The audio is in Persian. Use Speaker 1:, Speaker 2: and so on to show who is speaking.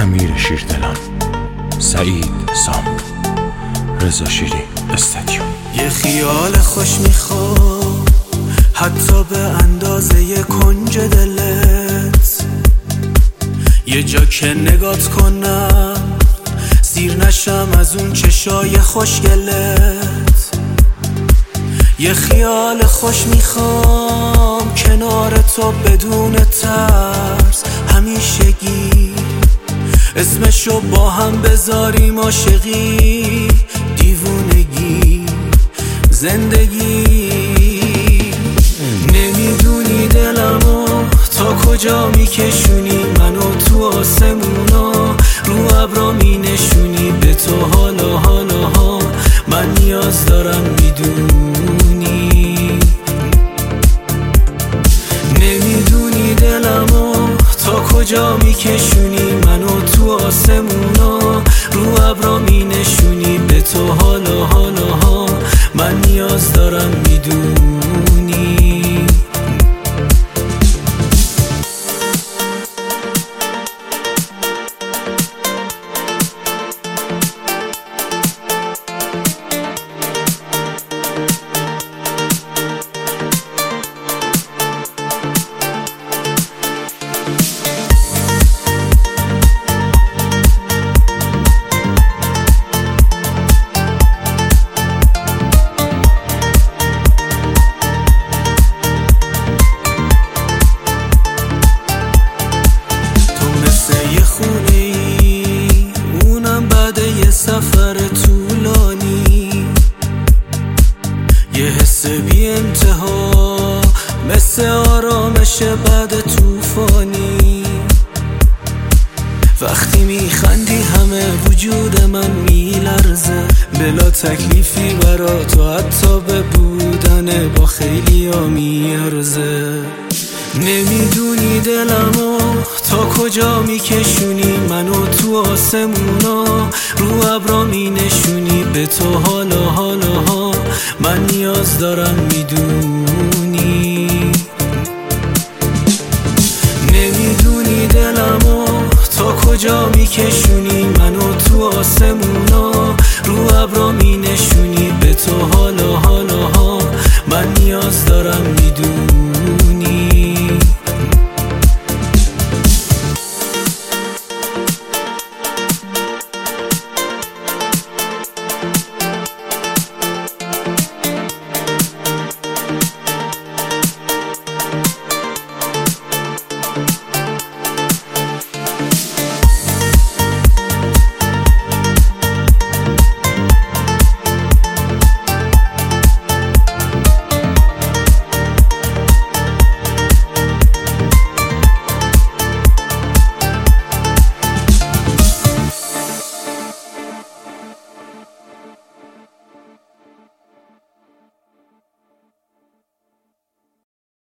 Speaker 1: امیر شیردلان، سعید سام، رضا شیری استدیو.
Speaker 2: یه خیال خوش میخوام حتی به اندازه کنج دلت، یه جا که نگات کنم سیر نشم از اون چشای خوشگلت. یه خیال خوش میخوام کنار تو بدون ترس همیشگی، اسمشو با هم بذاریم عاشقی، دیوونگی، زندگی. نمیدونی دلمو تا کجا میکشونی، منو تو آسمونا رو ابرا مینشونی. به تو حالا حالا ها من نیاز دارم میدونی. نمیدونی دلمو تا کجا میکشونی، منو تو آسمونا رو ابرا مینشونی. به تو حالا حالا ها من نیاز دارم میدونی. سفر طولانی، یه حس بی انتها مثل آرامش بعد طوفانی. وقتی میخندی همه وجود من میلرزه، بلا تکلیفی برا تو حتی به بودن با خیلی ها میارزه. نمیدونی دلمو تا کجا میکشونی، منو تو آسمونا رو ابرا مینشونی. به تو حالا حالا ها من نیاز دارم میدونی. نمیدونی دلمو تا کجا میکشونی، منو تو آسمونا رو ابرا مینشونی. به تو حالا حالا ها من نیاز دارم میدونی.